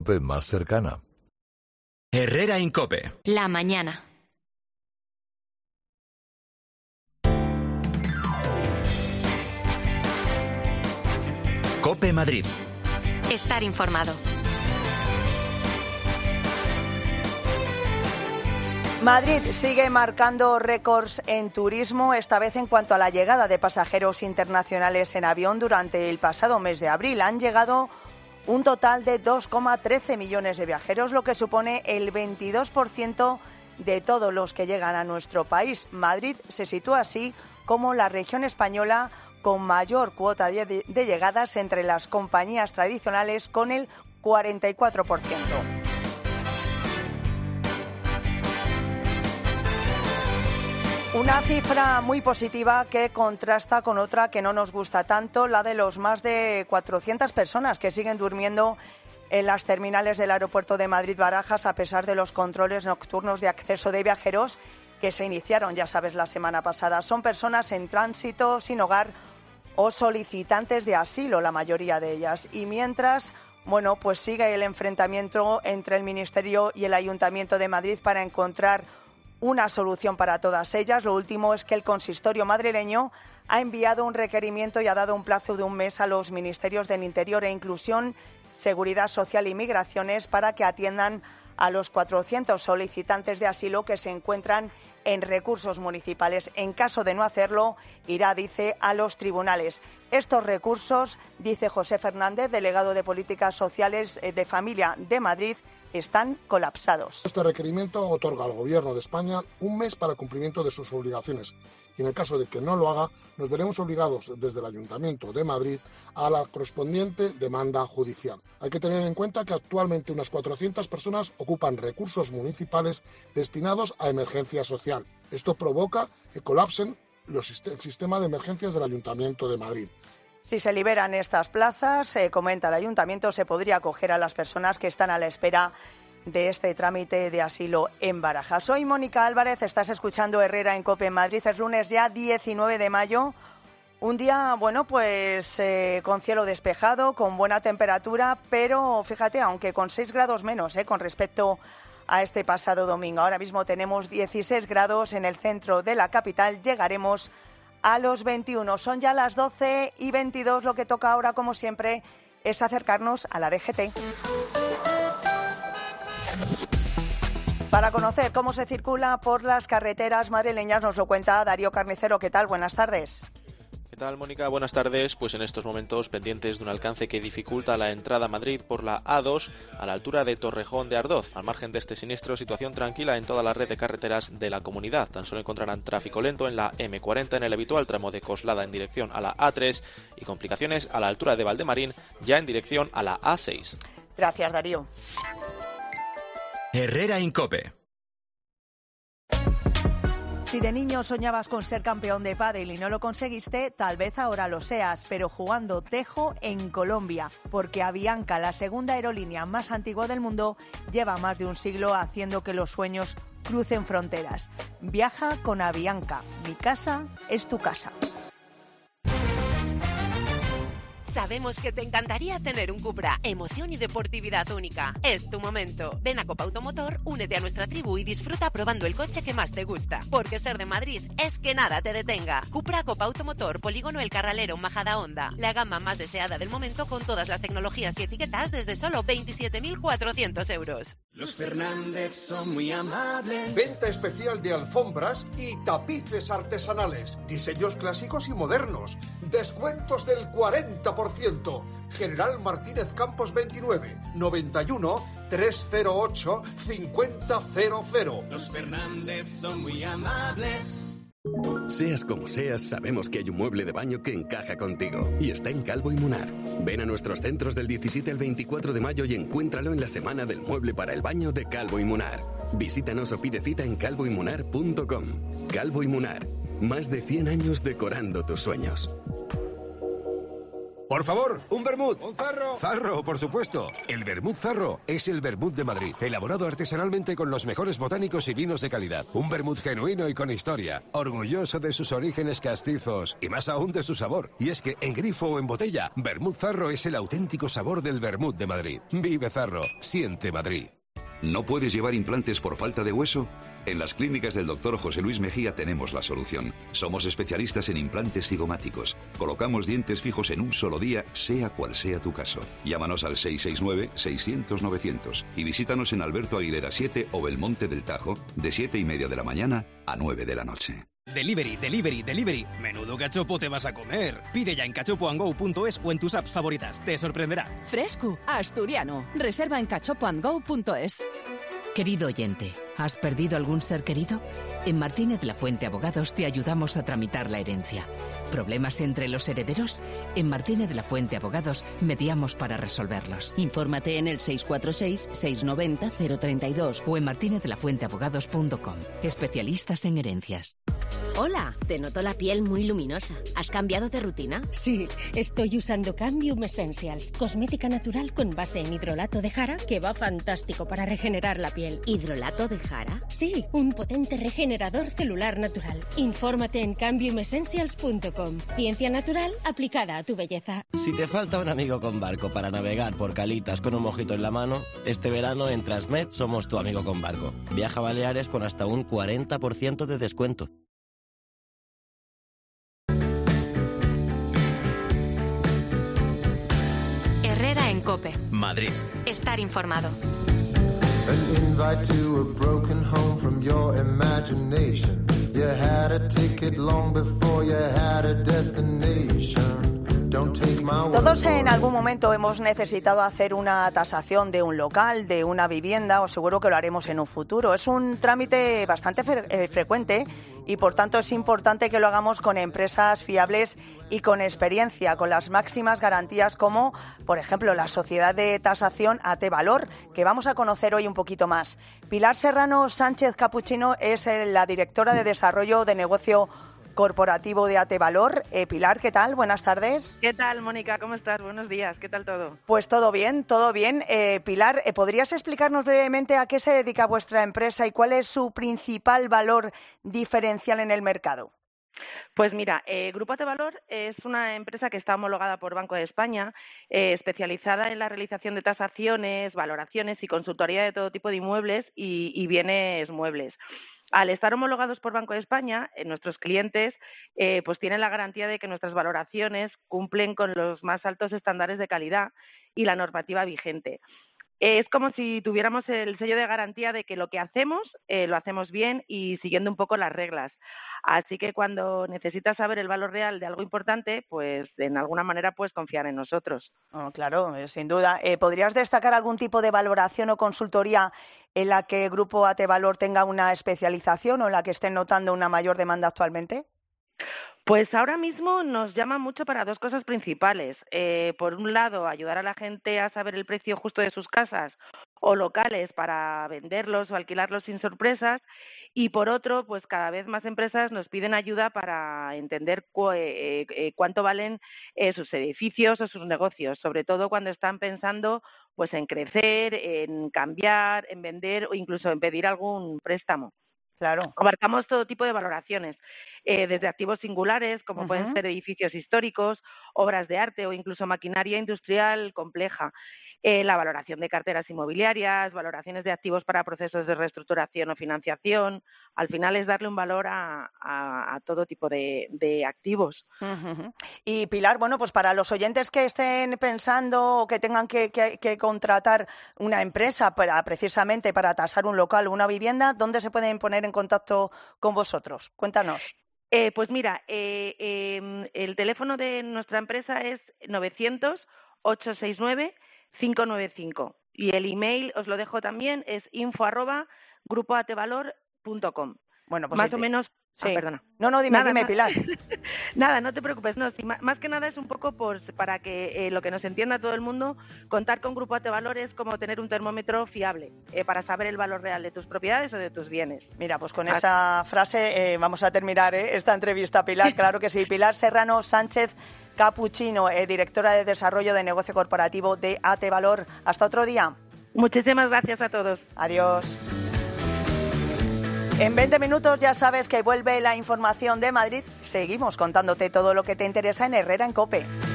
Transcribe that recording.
COPE más cercana. Herrera Incope. La mañana. COPE Madrid. Estar informado. Madrid sigue marcando récords en turismo, esta vez en cuanto a la llegada de pasajeros internacionales en avión durante el pasado mes de abril. Han llegado un total de 2,13 millones de viajeros, lo que supone el 22% de todos los que llegan a nuestro país. Madrid se sitúa así como la región española con mayor cuota de llegadas entre las compañías tradicionales, con el 44%. Una cifra muy positiva que contrasta con otra que no nos gusta tanto, la de los más de 400 personas que siguen durmiendo en las terminales del aeropuerto de Madrid-Barajas a pesar de los controles nocturnos de acceso de viajeros que se iniciaron, ya sabes, la semana pasada. Son personas en tránsito, sin hogar o solicitantes de asilo, la mayoría de ellas. Y mientras, pues sigue el enfrentamiento entre el Ministerio y el Ayuntamiento de Madrid para encontrar una solución para todas ellas. Lo último es que el consistorio madrileño ha enviado un requerimiento y ha dado un plazo de un mes a los ministerios del Interior e Inclusión, Seguridad Social y Migraciones para que atiendan a los 400 solicitantes de asilo que se encuentran en recursos municipales. En caso de no hacerlo, irá, dice, a los tribunales. Estos recursos, dice José Fernández, delegado de Políticas Sociales de Familia de Madrid, están colapsados. Este requerimiento otorga al Gobierno de España un mes para el cumplimiento de sus obligaciones y en el caso de que no lo haga, nos veremos obligados desde el Ayuntamiento de Madrid a la correspondiente demanda judicial. Hay que tener en cuenta que actualmente unas 400 personas ocupan recursos municipales destinados a emergencia social. Esto provoca que colapsen el sistema de emergencias del Ayuntamiento de Madrid. Si se liberan estas plazas, comenta el Ayuntamiento, se podría acoger a las personas que están a la espera de este trámite de asilo en Barajas. Soy Mónica Álvarez, estás escuchando Herrera en COPE en Madrid. Es lunes ya 19 de mayo, un día, con cielo despejado, con buena temperatura, pero fíjate, aunque con 6 grados menos con respecto a este pasado domingo. Ahora mismo tenemos 16 grados en el centro de la capital, llegaremos a los 21. Son ya las 12:22, lo que toca ahora, como siempre, es acercarnos a la DGT. Para conocer cómo se circula por las carreteras madrileñas nos lo cuenta Darío Carnicero. ¿Qué tal? Buenas tardes. ¿Qué tal, Mónica? Buenas tardes. Pues en estos momentos pendientes de un alcance que dificulta la entrada a Madrid por la A2 a la altura de Torrejón de Ardoz. Al margen de este siniestro, situación tranquila en toda la red de carreteras de la comunidad. Tan solo encontrarán tráfico lento en la M40 en el habitual tramo de Coslada en dirección a la A3 y complicaciones a la altura de Valdemarín ya en dirección a la A6. Gracias, Darío. Herrera Incope. Si de niño soñabas con ser campeón de pádel y no lo conseguiste, tal vez ahora lo seas, pero jugando tejo en Colombia, porque Avianca, la segunda aerolínea más antigua del mundo, lleva más de un siglo haciendo que los sueños crucen fronteras. Viaja con Avianca. Mi casa es tu casa. Sabemos que te encantaría tener un Cupra, emoción y deportividad única. Es tu momento. Ven a Copa Automotor, únete a nuestra tribu y disfruta probando el coche que más te gusta. Porque ser de Madrid es que nada te detenga. Cupra Copa Automotor, Polígono El Carralero, Majadahonda. La gama más deseada del momento con todas las tecnologías y etiquetas desde solo 27.400 euros. Los Fernández son muy amables. Venta especial de alfombras y tapices artesanales. Diseños clásicos y modernos. Descuentos del 40%. General Martínez Campos 29, 91 308 5000. Los Fernández son muy amables. Seas como seas, sabemos que hay un mueble de baño que encaja contigo y está en Calvo y Munar. Ven a nuestros centros del 17 al 24 de mayo y encuéntralo en la semana del mueble para el baño de Calvo y Munar. Visítanos o pide cita en calvoymunar.com. Calvo y Munar, más de 100 años decorando tus sueños. Por favor, un vermut. Un zarro. Zarro, por supuesto. El vermut Zarro es el vermut de Madrid, elaborado artesanalmente con los mejores botánicos y vinos de calidad. Un vermut genuino y con historia, orgulloso de sus orígenes castizos y más aún de su sabor. Y es que en grifo o en botella, vermut Zarro es el auténtico sabor del vermut de Madrid. Vive Zarro, siente Madrid. ¿No puedes llevar implantes por falta de hueso? En las clínicas del Dr. José Luis Mejía tenemos la solución. Somos especialistas en implantes cigomáticos. Colocamos dientes fijos en un solo día, sea cual sea tu caso. Llámanos al 669-600-900 y visítanos en Alberto Aguilera 7 o Belmonte del Tajo, de 7:30 de la mañana a 9 de la noche. Delivery, delivery, delivery. Menudo cachopo te vas a comer. Pide ya en cachopoandgo.es o en tus apps favoritas. Te sorprenderá. Fresco, asturiano. Reserva en cachopoandgo.es. Querido oyente, ¿has perdido algún ser querido? En Martínez La Fuente Abogados te ayudamos a tramitar la herencia. ¿Problemas entre los herederos? En Martínez La Fuente Abogados mediamos para resolverlos. Infórmate en el 646-690-032 o en martinezlafuenteabogados.com. Especialistas en herencias. Hola, te noto la piel muy luminosa. ¿Has cambiado de rutina? Sí, estoy usando Cambium Essentials, cosmética natural con base en hidrolato de jara que va fantástico para regenerar la piel. ¿Hidrolato de jara? Sí, un potente regenerador celular natural. Infórmate en cambiumessentials.com. Ciencia natural aplicada a tu belleza. Si te falta un amigo con barco para navegar por calitas con un mojito en la mano, este verano en Transmed somos tu amigo con barco. Viaja a Baleares con hasta un 40% de descuento. Herrera en COPE. Madrid. Estar informado. An invite to a broken home from your imagination. You had a ticket long before you had a destination. Don't take my word. Todos en algún momento hemos necesitado hacer una tasación de un local, de una vivienda, o seguro que lo haremos en un futuro. Es un trámite bastante frecuente y por tanto es importante que lo hagamos con empresas fiables y con experiencia, con las máximas garantías como, por ejemplo, la sociedad de tasación AT Valor, que vamos a conocer hoy un poquito más. Pilar Serrano Sánchez Capuchino es la directora de Desarrollo de Negocio Corporativo de AT Valor. Pilar, ¿qué tal? Buenas tardes. ¿Qué tal, Mónica? ¿Cómo estás? Buenos días. ¿Qué tal todo? Pues todo bien, todo bien. Pilar, ¿podrías explicarnos brevemente a qué se dedica vuestra empresa y cuál es su principal valor diferencial en el mercado? Pues mira, Grupo AT Valor es una empresa que está homologada por Banco de España, especializada en la realización de tasaciones, valoraciones y consultoría de todo tipo de inmuebles y bienes muebles. Al estar homologados por Banco de España, nuestros clientes pues tienen la garantía de que nuestras valoraciones cumplen con los más altos estándares de calidad y la normativa vigente. Es como si tuviéramos el sello de garantía de que lo que hacemos lo hacemos bien y siguiendo un poco las reglas. Así que cuando necesitas saber el valor real de algo importante, pues en alguna manera puedes confiar en nosotros. Oh, claro, sin duda. ¿Podrías destacar algún tipo de valoración o consultoría en la que Grupo AT Valor tenga una especialización o en la que estén notando una mayor demanda actualmente? Pues ahora mismo nos llama mucho para dos cosas principales. Por un lado, ayudar a la gente a saber el precio justo de sus casas o locales para venderlos o alquilarlos sin sorpresas. Y por otro, pues cada vez más empresas nos piden ayuda para entender cuánto valen sus edificios o sus negocios, sobre todo cuando están pensando pues en crecer, en cambiar, en vender o incluso en pedir algún préstamo. Claro. Abarcamos todo tipo de valoraciones, desde activos singulares, como pueden ser edificios históricos, obras de arte o incluso maquinaria industrial compleja. La valoración de carteras inmobiliarias, valoraciones de activos para procesos de reestructuración o financiación. Al final es darle un valor a todo tipo de activos. Y Pilar, bueno, pues para los oyentes que estén pensando o que tengan que contratar una empresa precisamente para tasar un local o una vivienda, ¿dónde se pueden poner en contacto con vosotros? Cuéntanos. Pues mira, el teléfono de nuestra empresa es 900-869-595 y el email, os lo dejo también, es info@grupoatvalor.com. Bueno, pues más o menos Sí. Perdona. No, dime, Pilar. Nada, no te preocupes. No, sí, más que nada es un poco para que lo que nos entienda todo el mundo, contar con Grupo AT Valor es como tener un termómetro fiable para saber el valor real de tus propiedades o de tus bienes. Mira, pues con esa frase vamos a terminar esta entrevista, Pilar. Claro que sí. Pilar Serrano Sánchez Capuchino, directora de Desarrollo de Negocio Corporativo de AT Valor. Hasta otro día. Muchísimas gracias a todos. Adiós. En 20 minutos ya sabes que vuelve la información de Madrid. Seguimos contándote todo lo que te interesa en Herrera en COPE.